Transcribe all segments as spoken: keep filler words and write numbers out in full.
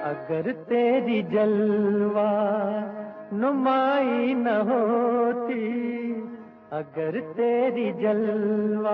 अगर तेरी जलवा नुमाई न होती, अगर तेरी जलवा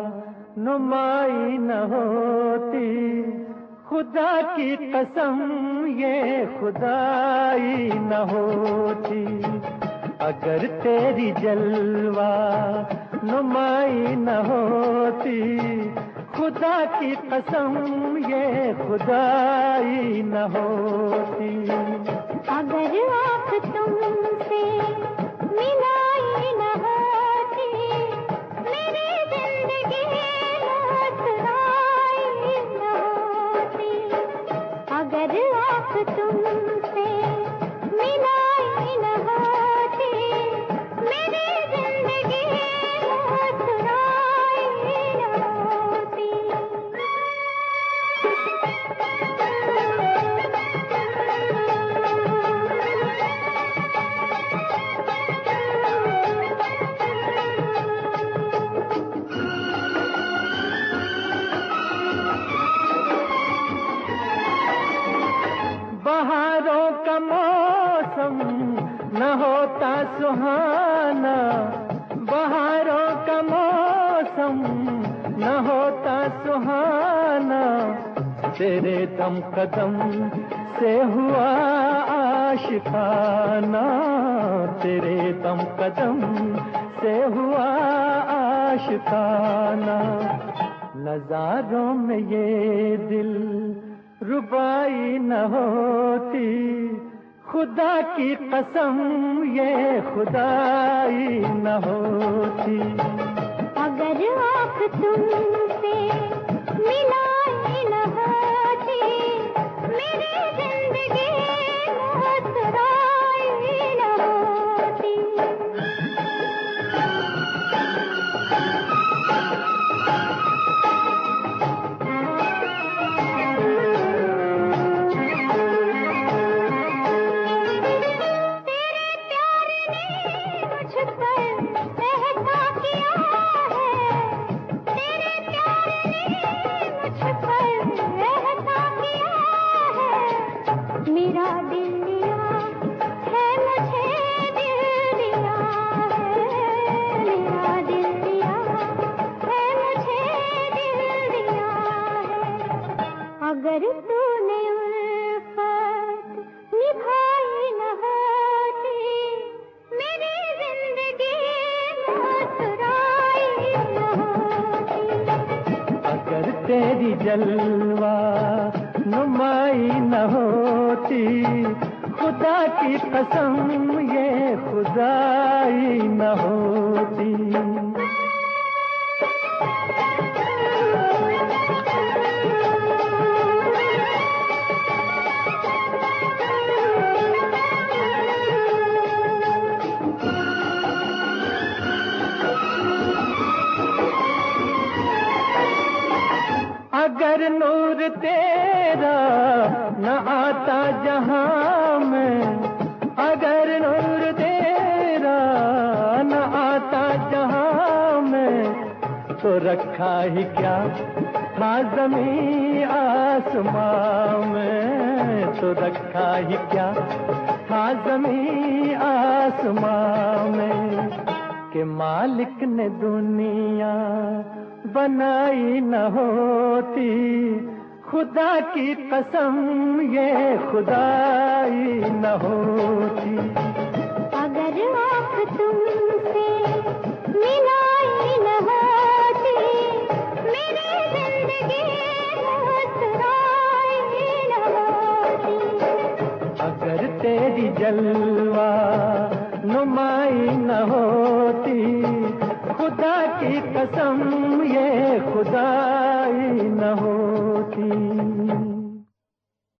नुमाई न होती, खुदा की कसम ये खुदाई न होती। अगर तेरी जलवा नुमाई न होती, खुदा की कसम ये खुदाई न होती। अगर आँख तुमसे मिलाई न होती, मेरी जिंदगी मुस्कुराई न होती। अगर आँख तुमसे मिलाई न होती, मेरी जिंदगी मुस्कुराई न होती। बहारों का मौसम न होता सुहाना, बहारों का मौसम न होता सुहाना, तेरे दम कदम से हुआ आशिकाना, तेरे दम कदम से हुआ आशिकाना। नजारों में ये दिल रुबाई न होती, खुदा की कसम ये खुदाई न होती। अगर आँख तुमसे मिलाई न होती, मेरी जिंदगी मुस्कुराई न होती। मेरा दिल दिया है, मुझे दिल दिया है, मेरा दिल दिया है, मुझे दिल दिया है। अगर तूने उल्फत निभाई न होती, मेरी जिंदगी मुस्कुराई न होती। अगर तेरी जलवा नुमाई न होती, खुदा की कसम ये खुदाई न होती। अगर नूर तेरा न आता जहां में, अगर नूर तेरा न आता जहां में, तो रखा ही क्या था ज़मीं आसमां में, तो रखा ही क्या था ज़मीं आसमां में। कि मालिक ने दुनिया बनाई न होती, खुदा की कसम ये खुदाई न होती। अगर आँख तुमसे मिलाई न होती, मेरी जिंदगी मुस्कुराई न होती। अगर तेरी जलवा नुमाई न होती, खुदा की कसम ये खुदाई न होती।